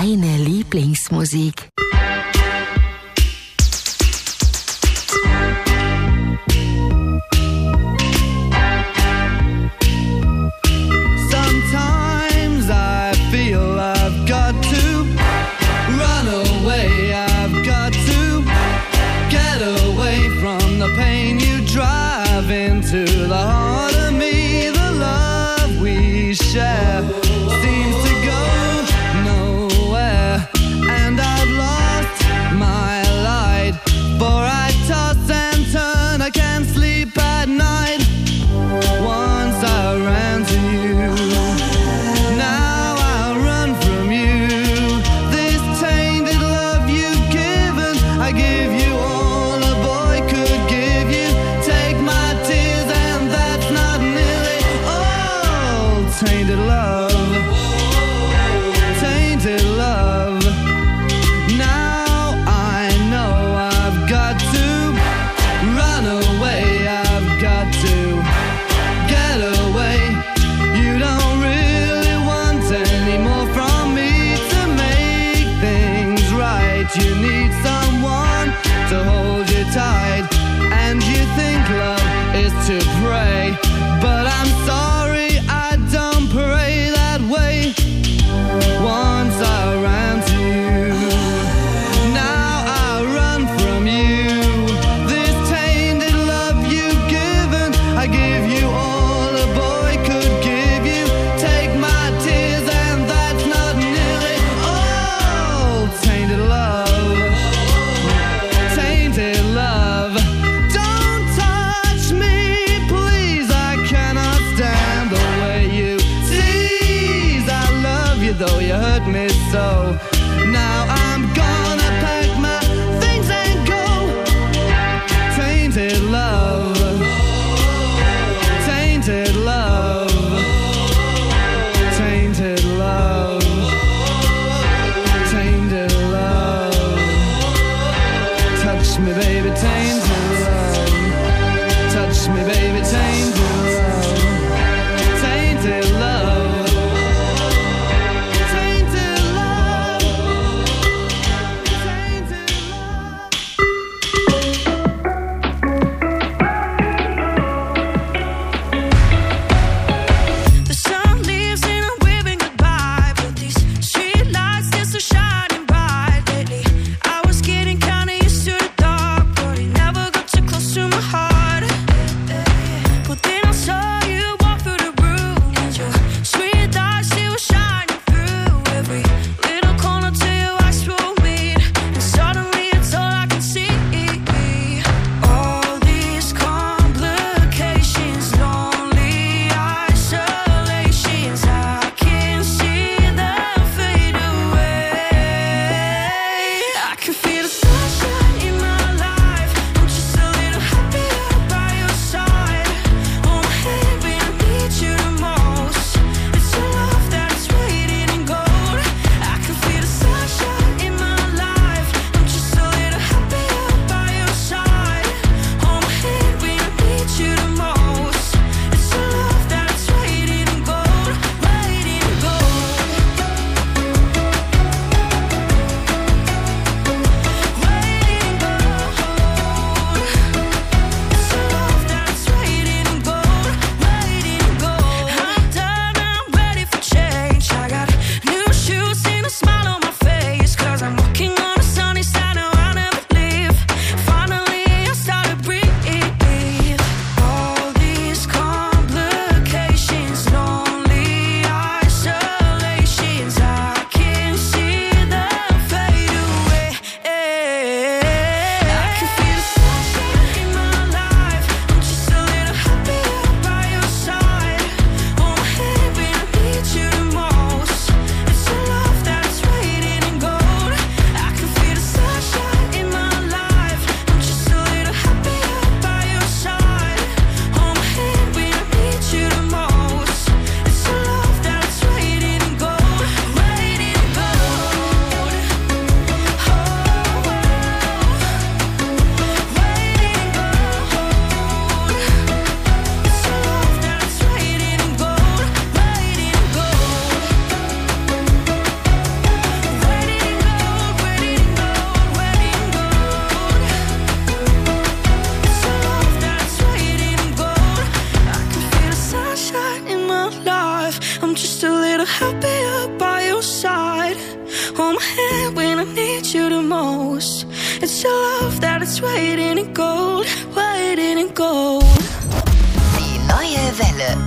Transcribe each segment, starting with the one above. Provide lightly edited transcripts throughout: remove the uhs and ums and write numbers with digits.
deine Lieblingsmusik. Sometimes I feel I've got to run away, I've got to get away from the pain you drive into the heart of me. The love we share seems to go nowhere, and I've lost my light, for I toss and turn, I can't sleep at night. Once I ran to you, now I run from you. This tainted love you've given, I give you all a boy could give you. Take my tears and that's not nearly all. Tainted love, tainted love. Now I know I've got to run away, I've got to get away. You don't really want any more from me to make things right. You need someone to hold you tight, and you think love is to pray, but I'm sorry, I don't pray that way. Once I ran to you, now I run from you. This tainted love you've given, I give you all a boy could give you. Take my tears and that's not nearly all. Tainted love, tainted love. Don't touch me, please, I cannot stand the way you tease. I love you though you hurt me so. Now I'm gonna pack my things and go. Tainted love, tainted love, tainted love, tainted love. Touch me baby, tainted love. Touch me baby, tainted love. Tainted love, tainted love, tainted love. The sun leaves and I'm waving goodbye, but these street lights, they're so shining bright lately. I was getting kinda used to the dark, heart's waiting in gold, waiting in gold. Die neue Welle.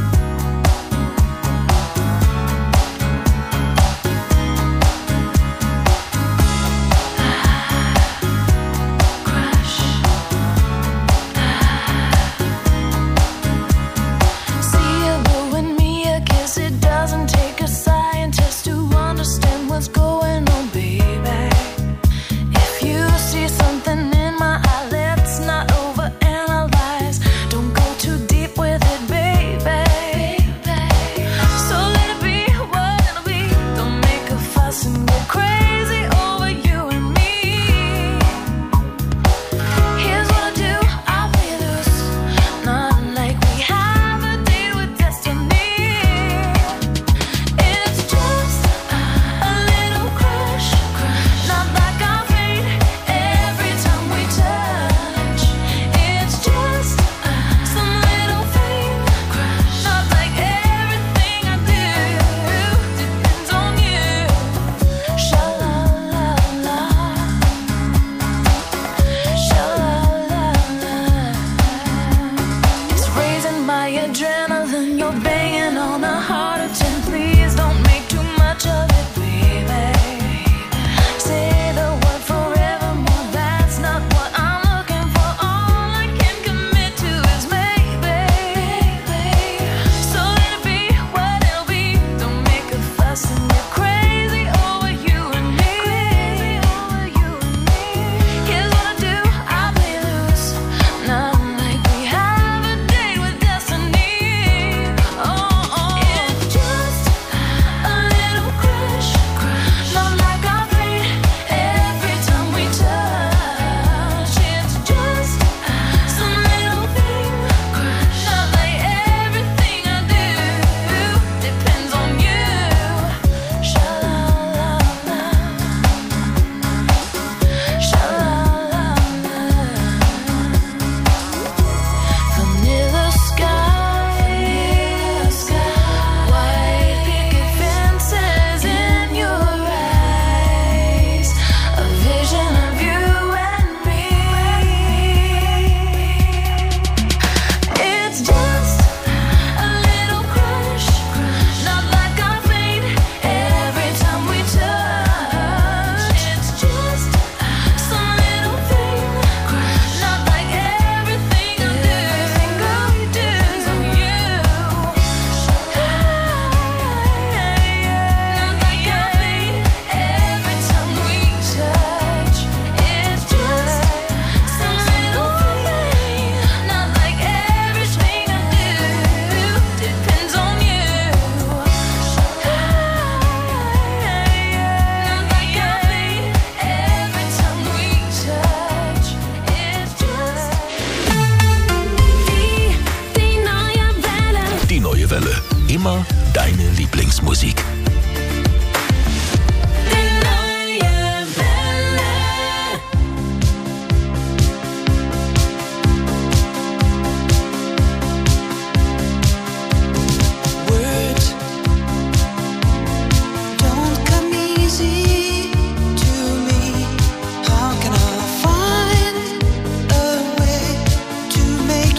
Immer deine Lieblingsmusik.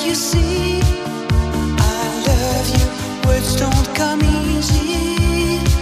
Don't come easy.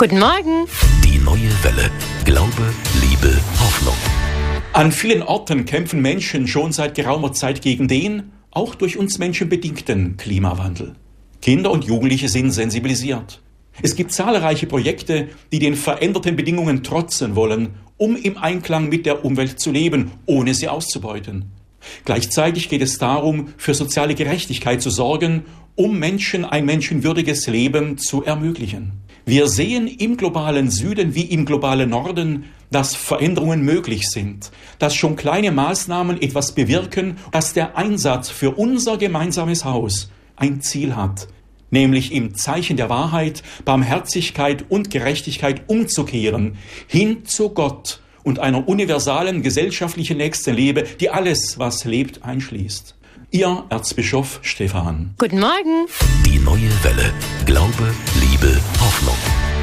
Guten Morgen. Die neue Welle. Glaube, Liebe, Hoffnung. An vielen Orten kämpfen Menschen schon seit geraumer Zeit gegen den, auch durch uns Menschen bedingten Klimawandel. Kinder und Jugendliche sind sensibilisiert. Es gibt zahlreiche Projekte, die den veränderten Bedingungen trotzen wollen, um im Einklang mit der Umwelt zu leben, ohne sie auszubeuten. Gleichzeitig geht es darum, für soziale Gerechtigkeit zu sorgen, um Menschen ein menschenwürdiges Leben zu ermöglichen. Wir sehen im globalen Süden wie im globalen Norden, dass Veränderungen möglich sind, dass schon kleine Maßnahmen etwas bewirken, dass der Einsatz für unser gemeinsames Haus ein Ziel hat, nämlich im Zeichen der Wahrheit, Barmherzigkeit und Gerechtigkeit umzukehren, hin zu Gott und einer universalen gesellschaftlichen Nächstenliebe, die alles, was lebt, einschließt. Ihr Erzbischof Stephan. Guten Morgen. Die neue Welle. Glaube, Liebe, Hoffnung.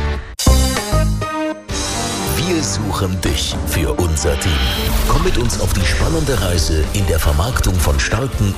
Wir suchen dich für unser Team. Komm mit uns auf die spannende Reise in der Vermarktung von starken